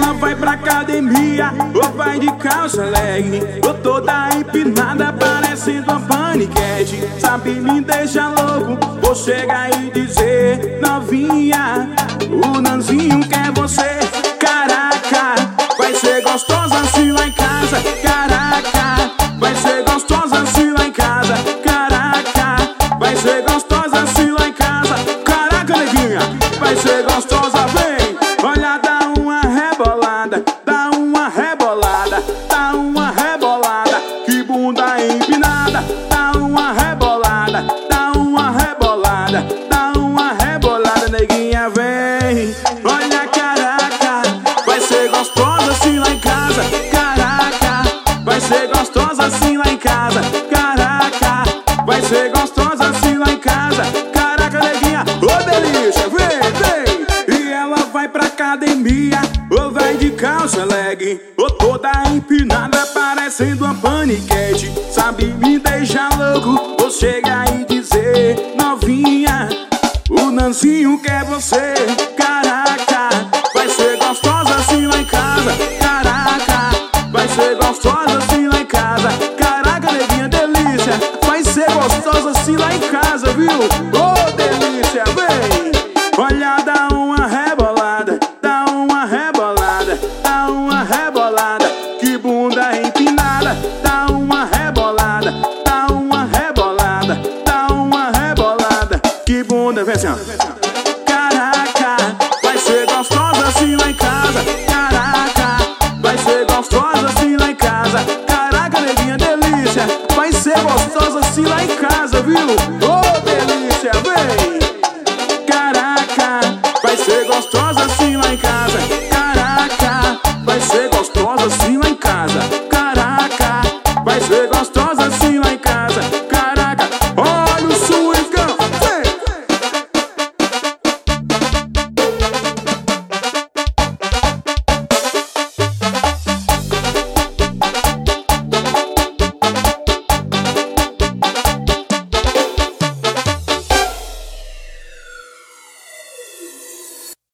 ela vai pra academia, ou vai de calça leg, ou toda empinada parecendo uma paniquete. Sabe, me deixa louco, vou chegar e dizer: novinha, o Nanzinho quer você. Caraca, vai ser gostosa assim lá em casa. Caraca, vai ser gostosa assim lá em casa. Caraca, vai ser gostosa assim lá em casa. Caraca, neguinha, vai ser gostosa, vem. Olha, dá uma rebolada, dá uma rebolada, dá uma rebolada, que bunda empinada. Dá uma rebolada, dá uma rebolada, dá uma rebolada, neguinha, vem. Olha, caraca, vai ser gostosa assim lá em casa. Caraca, vai ser gostosa assim lá em casa. Caraca, vai ser gostosa assim lá em casa. Caraca, neguinha, ô delícia, vem, vem. E ela vai pra academia, ou vai de calça leg, ou toda empinada parecendo uma paniquete. Sabe, me deixa louco, vou chegar e dizer: novinha, o Nanzinho quer você. Caraca, vai ser gostosa assim lá em casa. Caraca, vai ser gostosa assim lá em casa. Caraca, neguinha, delícia, vai ser gostosa assim lá em casa, viu? Ô, delícia, vem. Olha, dá uma rebolada, dá uma rebolada, dá uma rebolada, que bunda empinada. Dá uma rebolada, dá uma rebolada, dá uma rebolada, que bunda, vem assim, ó. Caraca, vai ser gostosa assim lá em casa. Caraca, vai ser gostosa assim lá em casa. Caraca, neguinha, delícia, vai ser gostosa assim lá em casa, viu? Ô, delícia, vem. Caraca, vai ser gostosa assim lá em casa. Caraca, vai ser gostosa assim lá em casa. Caraca, vai ser gostosa.